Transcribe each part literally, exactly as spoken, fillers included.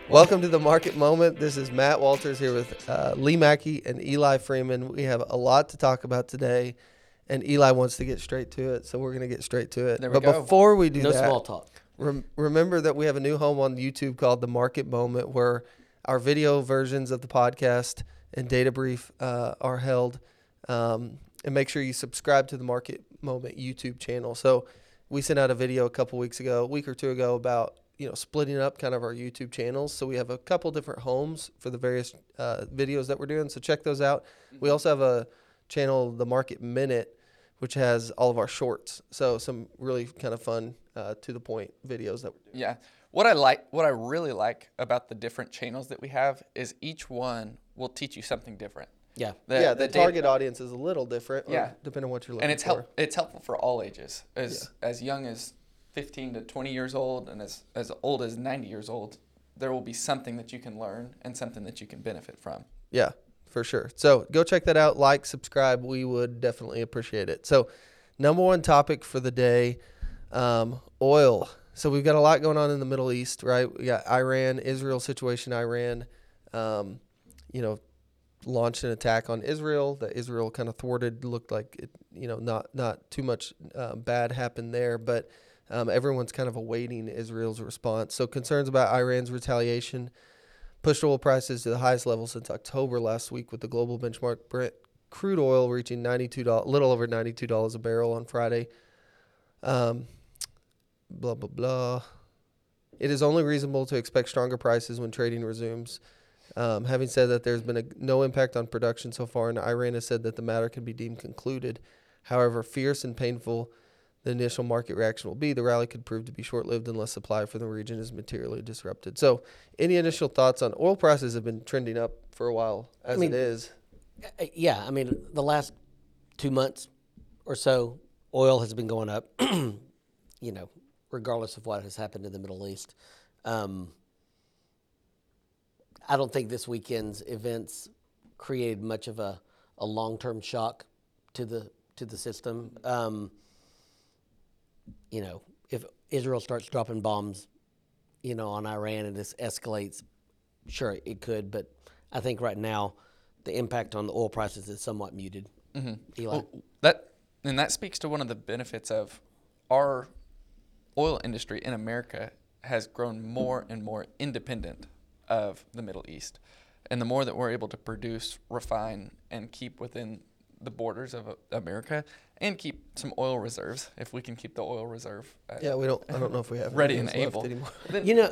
Welcome to the Market Moment. This is Matt Walters here with uh, Lee Mackey and Eli Freeman. We have a lot to talk about today, and Eli wants to get straight to it, so we're going to get straight to it. There we but go. before we do No that, small talk. rem- remember that we have a new home on YouTube called The Market Moment, where our video versions of the podcast and data brief uh, are held. Um, and make sure you subscribe to the Market Moment YouTube channel. So we sent out a video a couple weeks ago, a week or two ago, about you know splitting up kind of our YouTube channels. So we have a couple different homes for the various uh, videos that we're doing. So check those out. Mm-hmm. We also have a channel, The Market Minute, which has all of our shorts. So some really kind of fun, uh, to the point videos that we're doing. Yeah. What I like, what I really like about the different channels that we have is each one will teach you something different. Yeah. The, yeah, the, the target data, audience is a little different, yeah, depending on what you're looking and it's for. help, it's helpful for all ages, as yeah. as young as fifteen to twenty years old, and as as old as ninety years old. There will be something that you can learn and something that you can benefit from. Yeah, for sure. So go check that out. Like, subscribe. We would definitely appreciate it. So, number one topic for the day, um, oil. So we've got a lot going on in the Middle East, right? We got Iran, Israel situation. Iran, um, you know, launched an attack on Israel that Israel kind of thwarted. Looked like it, you know, not not too much uh, bad happened there, but um, everyone's kind of awaiting Israel's response. So concerns about Iran's retaliation pushed oil prices to the highest level since October last week, with the global benchmark Brent crude oil reaching ninety-two dollars, a little over ninety-two dollars a barrel on Friday. Um, blah, blah, blah. It is only reasonable to expect stronger prices when trading resumes. Um, having said that, there's been a, no impact on production so far, and Iran has said that the matter can be deemed concluded. However fierce and painful the initial market reaction will be, the rally could prove to be short-lived unless supply for the region is materially disrupted. So any initial thoughts on oil prices? Have been trending up for a while, as I mean, it is. Yeah, I mean, the last two months or so, oil has been going up, you know, regardless of what has happened in the Middle East. Um, I don't think this weekend's events created much of a, a long-term shock to the to the system. Um, you know, if Israel starts dropping bombs, you know, on Iran and this escalates, sure, it could. But I think right now the impact on the oil prices is somewhat muted. Mm-hmm. Eli? Well, that and that speaks to one of the benefits of our oil industry in America has grown more and more independent of the Middle East. And the more that we're able to produce, refine, and keep within the borders of America, and keep some oil reserves, if we can keep the oil reserve. Uh, Yeah, we don't. I don't know if we have ready any and left able. anymore. You know,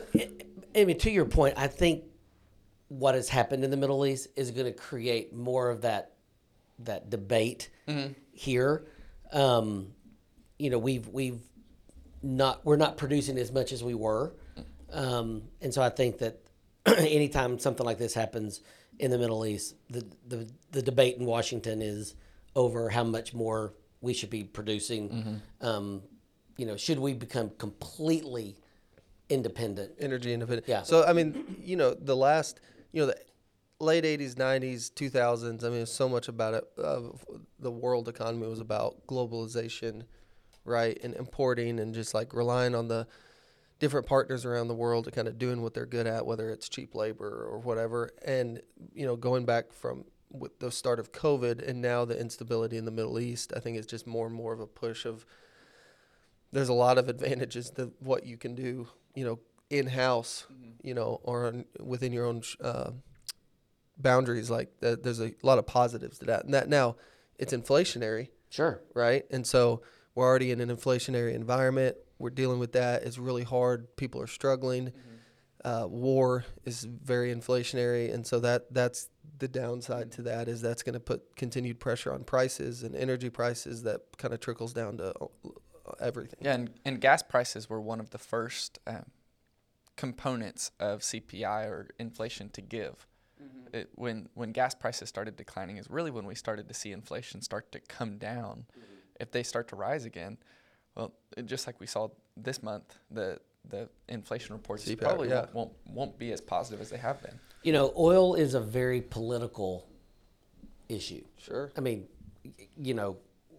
I mean, to your point, I think what has happened in the Middle East is going to create more of that that debate mm-hmm. here. Um, you know, we've we've not we're not producing as much as we were, um, and so I think that anytime something like this happens in the Middle East, the, the the debate in Washington is over how much more we should be producing. Mm-hmm. Um, you know, should we become completely independent? Energy independent. Yeah. So, I mean, you know, the last, you know, the late eighties, nineties, two thousands, I mean, so much about it. Uh, the world economy was about globalization, right? And importing and just like relying on the different partners around the world to kind of doing what they're good at, whether it's cheap labor or whatever. And, you know, going back from with the start of COVID and now the instability in the Middle East, I think it's just more and more of a push of, there's a lot of advantages to what you can do, you know, in-house, mm-hmm. you know, or on, within your own uh, boundaries. Like the, there's a lot of positives to that. And that now it's inflationary. Sure. Right. And so we're already in an inflationary environment. We're dealing with that. It's really hard. People are struggling. Mm-hmm. Uh, war is very inflationary. And so that that's the downside to that, is that's going to put continued pressure on prices and energy prices that kind of trickles down to everything. Yeah, and, and gas prices were one of the first um, components of C P I or inflation to give. Mm-hmm. It, when when gas prices started declining is really when we started to see inflation start to come down. Mm-hmm. If they start to rise again, well, it, just like we saw this month, the the inflation reports C P I, probably yeah. won't, won't won't be as positive as they have been. You know, oil is a very political issue. Sure. I mean, you know,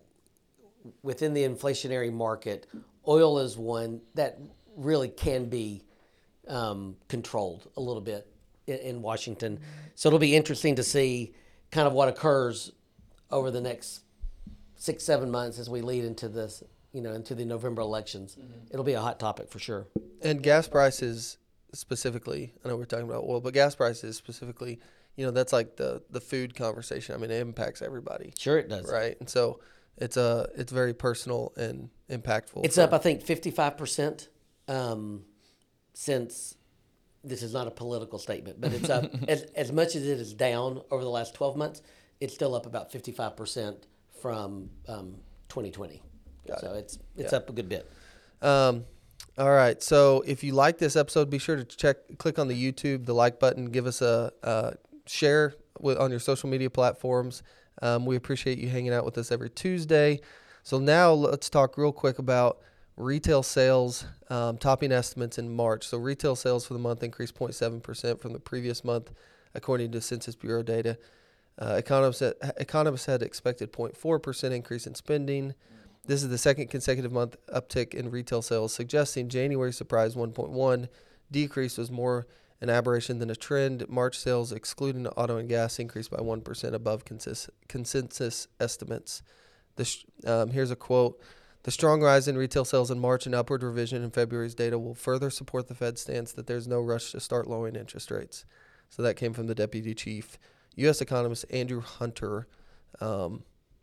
within the inflationary market, oil is one that really can be um, controlled a little bit in, in Washington. So it'll be interesting to see kind of what occurs over the next six, seven months as we lead into this, you know, into the November elections. Mm-hmm. It'll be a hot topic for sure. And gas prices specifically, I know we're talking about oil, but gas prices specifically, you know, that's like the, the food conversation. I mean, it impacts everybody. Sure it does. Right. And so it's a, it's very personal and impactful. It's for, up, I think, fifty-five percent um, since, this is not a political statement, but it's up, as, as much as it is down over the last twelve months, it's still up about fifty-five percent from um, twenty twenty. Got so it. it's it's yeah. up a good bit. Um, all right. So if you like this episode, be sure to check, click on the YouTube, the like button, give us a, a share with, on your social media platforms. Um, we appreciate you hanging out with us every Tuesday. So now let's talk real quick about retail sales, um, topping estimates in March. So retail sales for the month increased zero point seven percent from the previous month, according to Census Bureau data. Uh, economists, economists had expected zero point four percent increase in spending. This is the second consecutive month uptick in retail sales, suggesting January surprise one point one decrease was more an aberration than a trend. March sales, excluding auto and gas, increased by one percent above consensus, consensus estimates. This, um, here's a quote. The strong rise in retail sales in March and upward revision in February's data will further support the Fed's stance that there's no rush to start lowering interest rates. So that came from the deputy chief, U S economist Andrew Hunter. Um,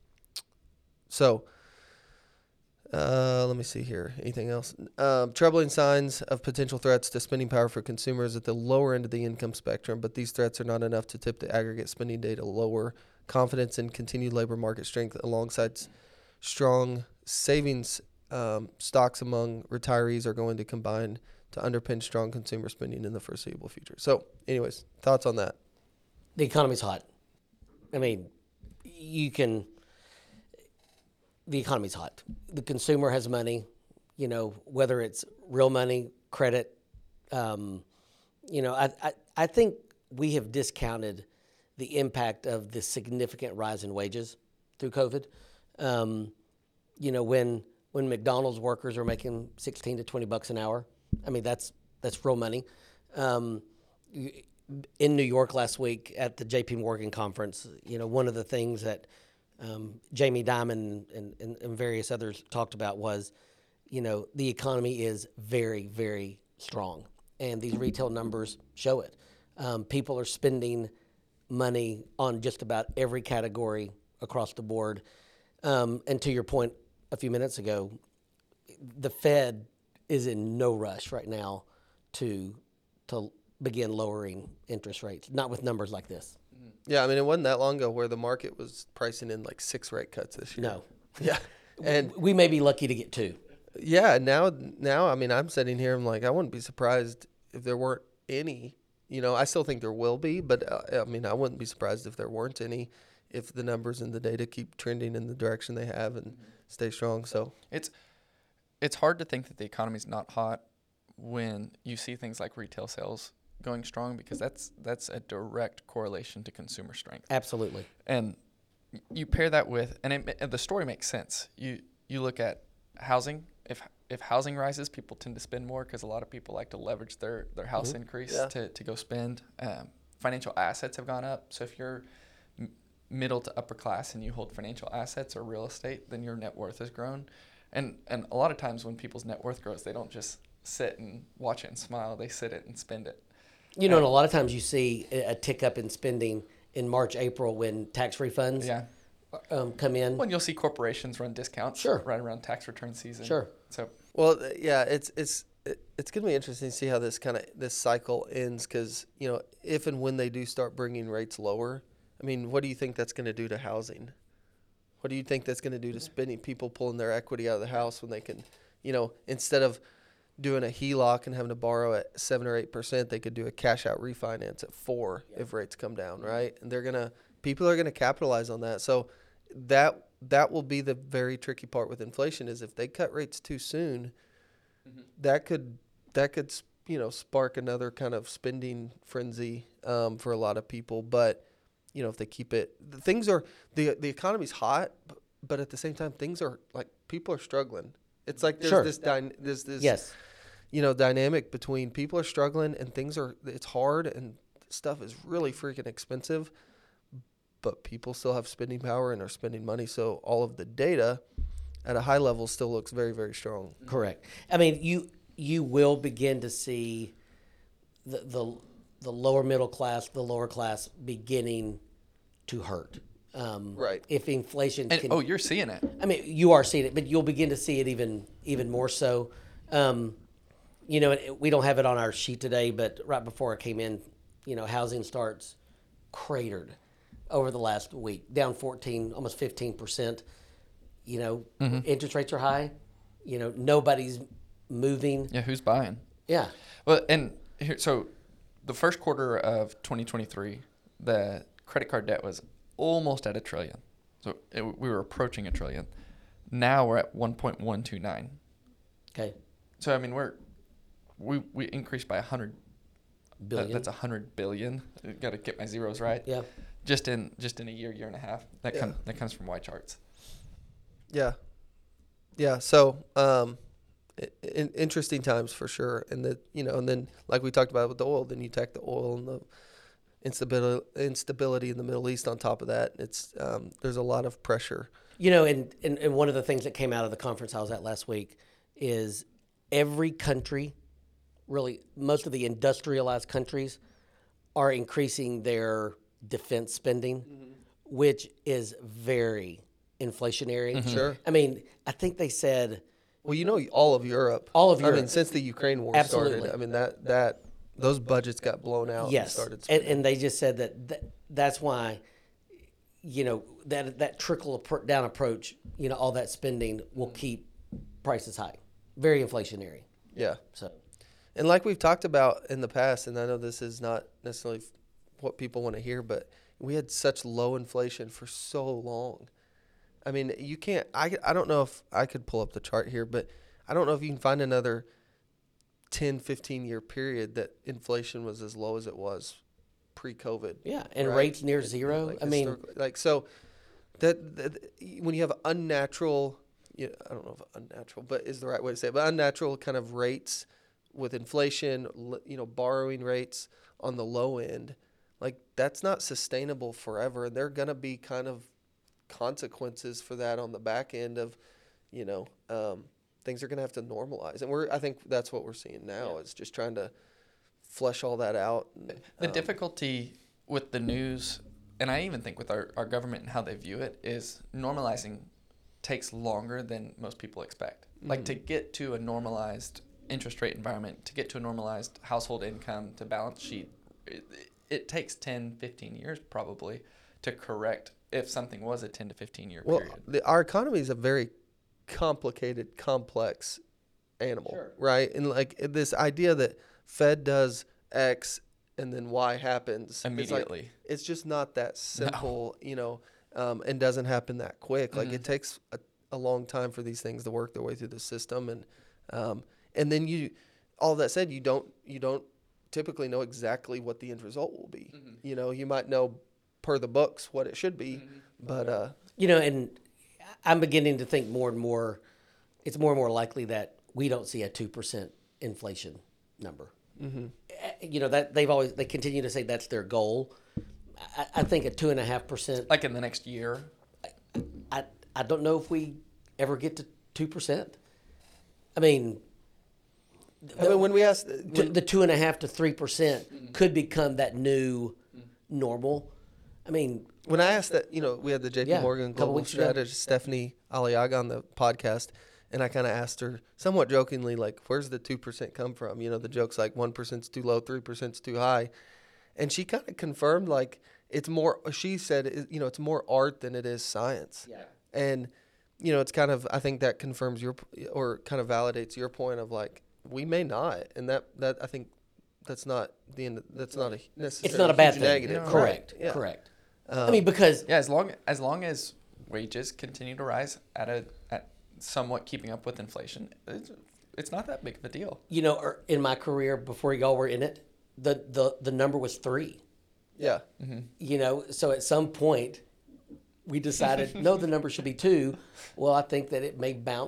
so uh, let me see here. Anything else? Um, troubling signs of potential threats to spending power for consumers at the lower end of the income spectrum, but these threats are not enough to tip the aggregate spending data lower. Confidence in continued labor market strength alongside strong savings um, stocks among retirees are going to combine to underpin strong consumer spending in the foreseeable future. So anyways, thoughts on that? The economy's hot. I mean, you can, the economy's hot. The consumer has money, you know, whether it's real money, credit. Um, you know, I, I, I think we have discounted the impact of the significant rise in wages through COVID. Um, you know, when when McDonald's workers are making sixteen to twenty bucks an hour, I mean, that's that's real money. Um, in New York last week at the J P Morgan conference, you know, one of the things that um, Jamie Dimon and, and, and various others talked about was, you know, the economy is very, very strong. And these retail numbers show it. Um, people are spending money on just about every category across the board. Um, and to your point a few minutes ago, the Fed is in no rush right now to to begin lowering interest rates, not with numbers like this. Yeah, I mean, it wasn't that long ago where the market was pricing in like six rate cuts this year. No. Yeah. And we may be lucky to get two. Yeah, now, now, I mean, I'm sitting here, I'm like, I wouldn't be surprised if there weren't any. You know, I still think there will be, but uh, I mean, I wouldn't be surprised if there weren't any, if the numbers and the data keep trending in the direction they have and stay strong. So it's it's hard to think that the economy's not hot when you see things like retail sales going strong, because that's that's a direct correlation to consumer strength. Absolutely. And you pair that with, and, it, and the story makes sense. You you look at housing. If if housing rises, people tend to spend more because a lot of people like to leverage their, their house mm-hmm. increase yeah. to, to go spend. Um, financial assets have gone up. So if you're m- middle to upper class and you hold financial assets or real estate, then your net worth has grown. And and a lot of times when people's net worth grows, they don't just sit and watch it and smile. They sit it and spend it. You know, and a lot of times you see a tick up in spending in March, April when tax refunds yeah. um, come in. Well, and you'll see corporations run discounts sure. right around tax return season. Sure. So, well, yeah, it's it's it's going to be interesting to see how this kind of this cycle ends, because you know, if and when they do start bringing rates lower, I mean, what do you think that's going to do to housing? What do you think that's going to do to spending? People pulling their equity out of the house when they can, you know, instead of doing a H E L O C and having to borrow at seven or eight percent, they could do a cash out refinance at four yeah. if rates come down, right? And they're gonna people are gonna capitalize on that. So that that will be the very tricky part with inflation, is if they cut rates too soon, mm-hmm. that could that could you know spark another kind of spending frenzy um, for a lot of people. But you know, if they keep it, the things are the the economy's hot, but at the same time, things are like people are struggling. It's like there's sure. this, dy- there's this, yes. you know, dynamic between people are struggling and things are, it's hard and stuff is really freaking expensive, but people still have spending power and are spending money. So all of the data at a high level still looks very, very strong. Correct. I mean, you you will begin to see the the, the lower middle class, the lower class beginning to hurt. Um, Right. If inflation And, can, oh, you're seeing it. I mean, you are seeing it, but you'll begin to see it even even more so. Um, you know, it, we don't have it on our sheet today, but right before I came in, you know, housing starts cratered over the last week, down fourteen, almost fifteen percent. You know, Mm-hmm. interest rates are high. You know, nobody's moving. Yeah, who's buying? Yeah. Well, and here, so the first quarter of twenty twenty-three, the credit card debt was almost at a trillion. So it, we were approaching a trillion. Now we're at one point one two nine. Okay. So I mean, we're we we increased by a hundred Billion. That, that's a hundred billion. Got to get my zeros right. Yeah. Just in just in a year, year and a half. That Yeah. comes that comes from Y charts. Yeah. Yeah. So, um, i- in, interesting times for sure. And that, you know, and then like we talked about with the oil, then you tack the oil and the instability, instability in the Middle East on top of that. It's, um, there's a lot of pressure. You know, and, and, and one of the things that came out of the conference I was at last week is every country, really most of the industrialized countries, are increasing their defense spending, which is very inflationary. Sure. I mean, I think they said Well, you know, all of Europe, All of I mean, Europe. since the Ukraine war Absolutely. started, I mean, that, that, those budgets got blown out. yes, And started and, spending. and they just said that th- that's why, you know, that that trickle appro- down approach, you know, all that spending will keep prices high, very inflationary. Yeah. So And like we've talked about in the past, and I know this is not necessarily f- what people want to hear, but we had such low inflation for so long. I mean, you can't, I, I don't know if I could pull up the chart here, but I don't know if you can find another ten, fifteen year period that inflation was as low as it was pre-COVID. yeah, and Right. rates near zero. Like I mean, historically- like, so that, that when you have unnatural, you know, I don't know if unnatural, but is the right way to say it, but unnatural kind of rates with inflation, l- you know, borrowing rates on the low end, like that's not sustainable forever. And there are going to be kind of consequences for that on the back end of, you know, um, things are going to have to normalize. And we're, I think that's what we're seeing now is just trying to flesh all that out. And, The um, difficulty with the news, and I even think with our, our government and how they view it, is normalizing takes longer than most people expect. Like to get to a normalized interest rate environment, to get to a normalized household income, to balance sheet, it, it takes ten, fifteen years probably to correct if something was a ten to fifteen year Well, period. the, our economy is a very complicated, complex animal, Sure. right? And like this idea that Fed does X and then Y happens it's like- Immediately. It's, just not that simple, you know, um, and doesn't happen that quick. Like it takes a, a long time for these things to work their way through the system, and um, and then you, all that said, you don't you don't typically know exactly what the end result will be. You know, you might know per the books what it should be, but uh, you know, and I'm beginning to think more and more, it's more and more likely that we don't see a two percent inflation number. Mm-hmm. You know, that they've always, they continue to say that's their goal. I, I think a two and a half percent, Like in the next year. I, I don't know if we ever get to two percent. I mean, I mean, when we asked, t- when, the two and a half to three percent could become that new normal. I mean, when I asked that, you know, we had the J P Yeah, Morgan a couple global weeks ago. strategist Stephanie Aliaga on the podcast, and I kind of asked her somewhat jokingly, like, "Where's the two percent come from?" You know, the joke's like one percent's too low, three percent's too high, and she kind of confirmed like it's more. She said, it- you know, it's more art than it is science, Yeah. and you know, it's kind of, I think that confirms your or kind of validates your point of like we may not, and that that I think that's not the end. That's not a necessarily it's not a bad huge thing. negative. Correct. Right. Yeah. Correct. I mean, because Yeah, as long as long as wages continue to rise at a at somewhat keeping up with inflation, it's, it's not that big of a deal. you know, er, in my career before y'all were in it, the the the number was three. Yeah. You know, so at some point we decided no, the number should be two. Well, I think that it may bounce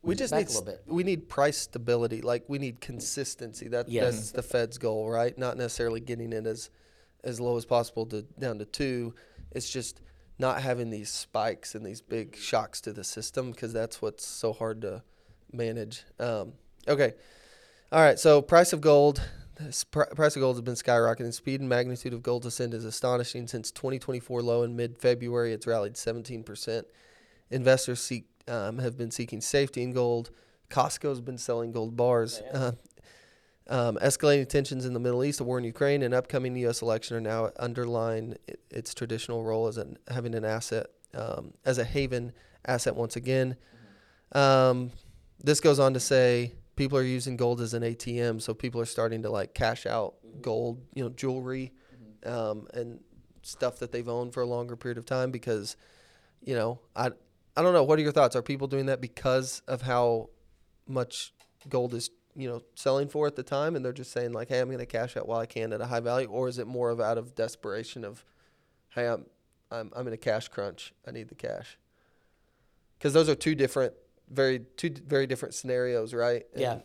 We just back need a little bit. we need price stability. Like we need consistency. That Yes. that's the Fed's goal, right? Not necessarily getting it as as low as possible to down to two. It's just not having these spikes and these big shocks to the system because that's what's so hard to manage. Um, okay, all right. So price of gold. The pr- price of gold has been skyrocketing. Speed and magnitude of gold's ascent is astonishing. Since twenty twenty-four low in mid-February, it's rallied seventeen percent. Investors seek um, have been seeking safety in gold. Costco's been selling gold bars. Uh, um, escalating tensions in the Middle East, the war in Ukraine, and upcoming U S election are now underlying it, its traditional role as an, having an asset, um, as a haven asset once again. Um, this goes on to say people are using gold as an A T M, so people are starting to like cash out gold, you know, jewelry, um, and stuff that they've owned for a longer period of time because, you know, I I don't know. What are your thoughts? Are people doing that because of how much gold is, you know, selling for at the time, and they're just saying like, hey, I'm going to cash out while I can at a high value, or is it more of out of desperation of, hey, I'm I'm I'm in a cash crunch, I need the cash? Because those are two different, very two d- very different scenarios, right? And Yeah.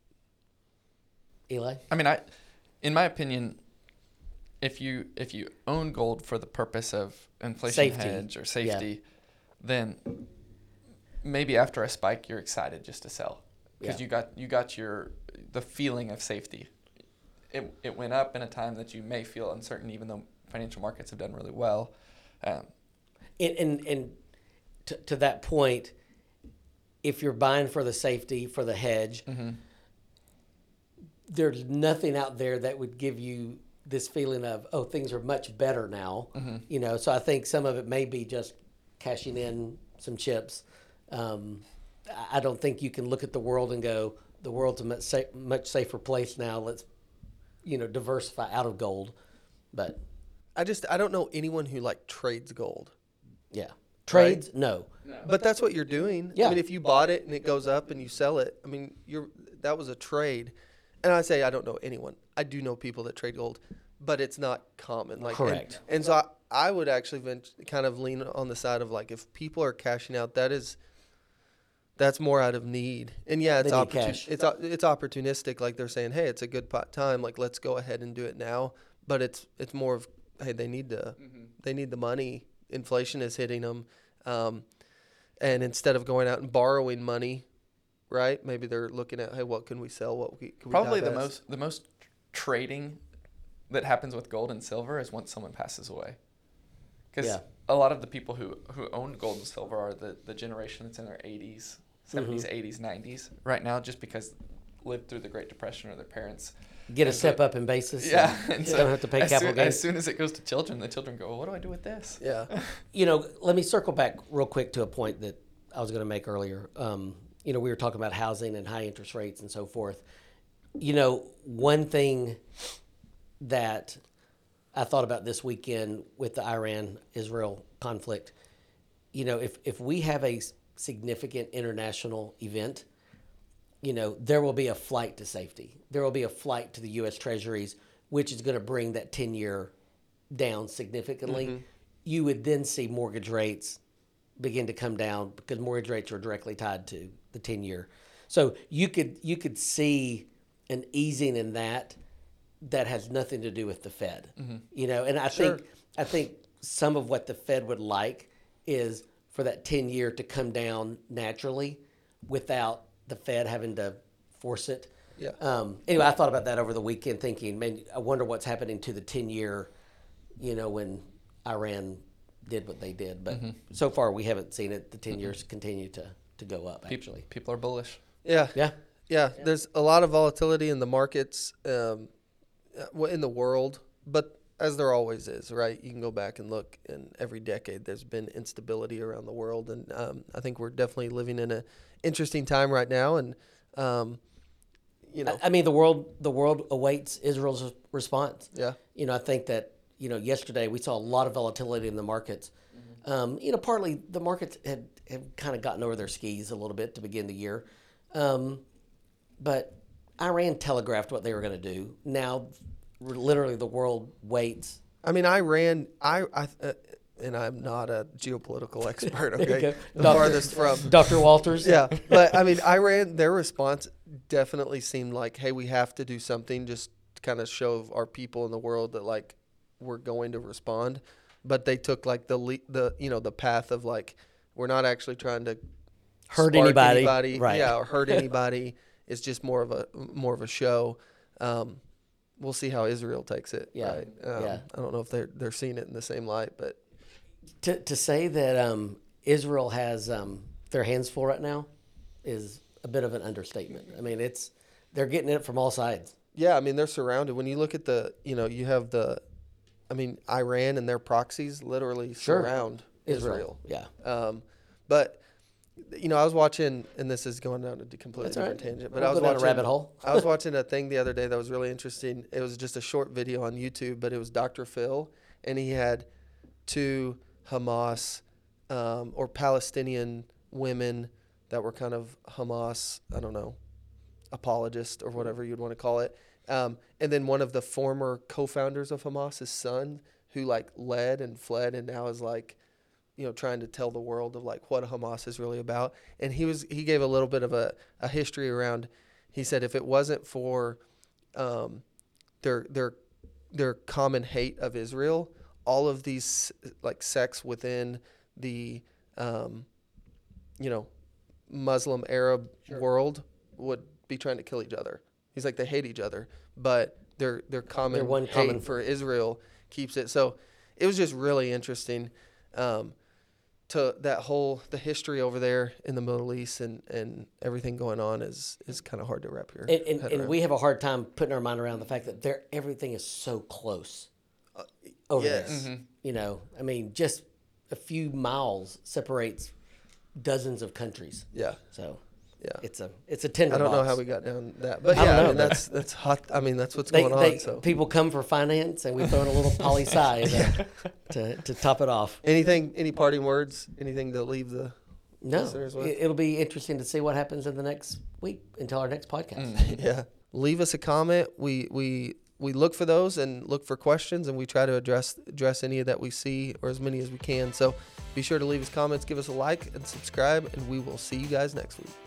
Eli? I mean, I, in my opinion, if you if you own gold for the purpose of inflation Safety. hedge or safety, then maybe after a spike you're excited just to sell because Yeah. you got you got your the feeling of safety. It it went up in a time that you may feel uncertain, even though financial markets have done really well. Um, And, and, and to, to that point, if you're buying for the safety, for the hedge, mm-hmm. there's nothing out there that would give you this feeling of, oh, things are much better now. Mm-hmm. You know, so I think some of it may be just cashing in some chips. Um, I- I don't think you can look at the world and go, the world's a much, sa- much safer place now. Let's, you know, diversify out of gold. But I just I don't know anyone who like trades gold. yeah, trades, no. But that's what you're doing. Yeah. I mean, if you bought it and it goes up and you sell it, I mean, you're that was a trade. And I say I don't know anyone. I do know people that trade gold, but it's not common. Like, Correct. And, and so I, I would actually vent, kind of lean on the side of like if people are cashing out, that is that's more out of need. And yeah, it's They need opportun- cash. it's o- it's opportunistic. Like they're saying, hey, it's a good pot time. Like let's go ahead and do it now. But it's it's more of hey, they need to Mm-hmm. they need the money. Inflation is hitting them. Um, and instead of going out and borrowing money, right? Maybe they're looking at, hey, what can we sell? What can we Probably the divest? most the most trading that happens with gold and silver is once someone passes away. Because Yeah. a lot of the people who, who own gold and silver are the, the generation that's in their eighties, seventies, Mm-hmm. eighties, nineties right now, just because lived through the Great Depression or their parents. Get a And so- step up in basis. Yeah. and And so don't have to pay as capital soon, gains. as soon as it goes to children, the children go, well, what do I do with this? Yeah. You know, let me circle back real quick to a point that I was going to make earlier. Um, you know, we were talking about housing and high interest rates and so forth. You know, one thing that I thought about this weekend with the Iran-Israel conflict, you know, if, if we have a significant international event, you know, there will be a flight to safety. There will be a flight to the U S Treasuries, which is going to bring that ten-year down significantly. You would then see mortgage rates begin to come down because mortgage rates are directly tied to the ten-year. So you could you could see an easing in that that has nothing to do with the Fed. You know, and I Sure. think I think some of what the Fed would like is for that ten-year to come down naturally without the Fed having to force it. Yeah. Um, anyway, I thought about that over the weekend, thinking, man, I wonder what's happening to the ten-year. You know, when Iran did what they did, but so far we haven't seen it. The ten years continue to to go up. Actually, People are bullish. Yeah. yeah, Yeah. There's a lot of volatility in the markets, um, uh, well, in the world, but as there always is, right? You can go back and look, and every decade there's been instability around the world, and um, I think we're definitely living in an interesting time right now, and um, you know, I, I mean, the world the world awaits Israel's response. yeah, You know, I think that, you know, yesterday we saw a lot of volatility in the markets. Um, you know, partly the markets had, had kind of gotten over their skis a little bit to begin the year. Um, but Iran telegraphed what they were going to do. Now, r- literally, the world waits. I mean, I ran. I, I uh, and I'm not a geopolitical expert. There you Okay, go. the Doctor farthest from. Doctor Walters. Yeah, but I mean, Iran, their response definitely seemed like, hey, we have to do something, just to kind of show our people in the world that like we're going to respond. But they took like the le- the you know the path of like we're not actually trying to Hurt spark anybody. Right. yeah, or hurt anybody. It's just more of a more of a show. Um, we'll see how Israel takes it. Yeah, Right? Um, yeah. I don't know if they're they're seeing it in the same light, but To to say that um, Israel has um, their hands full right now is a bit of an understatement. I mean, it's they're getting it from all sides. yeah, I mean they're surrounded. When you look at the, you know, you have the, I mean Iran and their proxies literally Sure. surround Israel. Yeah. Um, but you know, I was watching, and this is going down a completely That's all different right. tangent. But We'll I was go down a watching rabbit hole. I was watching a thing the other day that was really interesting. It was just a short video on YouTube, but it was Doctor Phil, and he had two Hamas um, or Palestinian women that were kind of Hamas, I don't know, apologist or whatever you'd want to call it. Um, and then one of the former co-founders of Hamas, his son, who like led and fled and now is like, you know, trying to tell the world of like what Hamas is really about. And he was, he gave a little bit of a, a history around, he said, if it wasn't for um, their, their, their common hate of Israel, all of these like sects within the, um, you know, Muslim Arab Sure. world would be trying to kill each other. He's like, they hate each other, but their, their common Their one hate common- for Israel keeps it. So it was just really interesting. Um, to that whole, the history over there in the Middle East and, and everything going on is, is kind of hard to wrap your And, and, head and around. we have a hard time putting our mind around the fact that they're, everything is so close over yes. there. You know, I mean, just a few miles separates dozens of countries. Yeah. So Yeah. it's a it's a tender I don't know box. how we got down that, but I don't yeah, I know, mean, but- that's, that's hot. I mean, that's what's They, going on. they, So people come for finance, and we throw in a little poli sci to, to to top it off. anything, any parting words, anything to leave the No, listeners with? it, it'll be interesting to see what happens in the next week until our next podcast. Mm. Yeah. Leave us a comment. We we we look for those and look for questions, and we try to address address any that we see or as many as we can. So be sure to leave us comments, give us a like, and subscribe, and we will see you guys next week.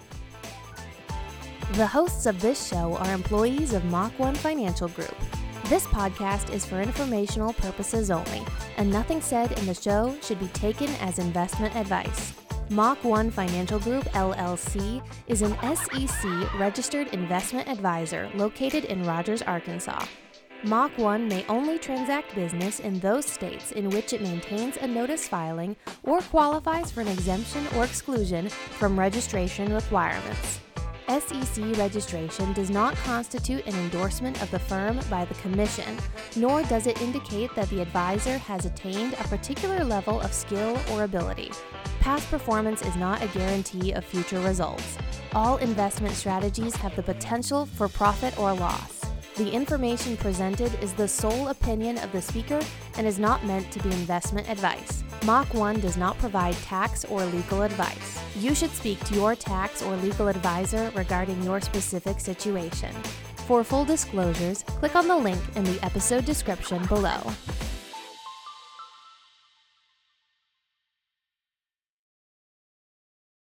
The hosts of this show are employees of Mach one Financial Group. This podcast is for informational purposes only, and nothing said in the show should be taken as investment advice. Mach one Financial Group, L L C, is an S E C registered investment advisor located in Rogers, Arkansas. Mach one may only transact business in those states in which it maintains a notice filing or qualifies for an exemption or exclusion from registration requirements. S E C registration does not constitute an endorsement of the firm by the Commission, nor does it indicate that the advisor has attained a particular level of skill or ability. Past performance is not a guarantee of future results. All investment strategies have the potential for profit or loss. The information presented is the sole opinion of the speaker and is not meant to be investment advice. Mach one does not provide tax or legal advice. You should speak to your tax or legal advisor regarding your specific situation. For full disclosures, click on the link in the episode description below.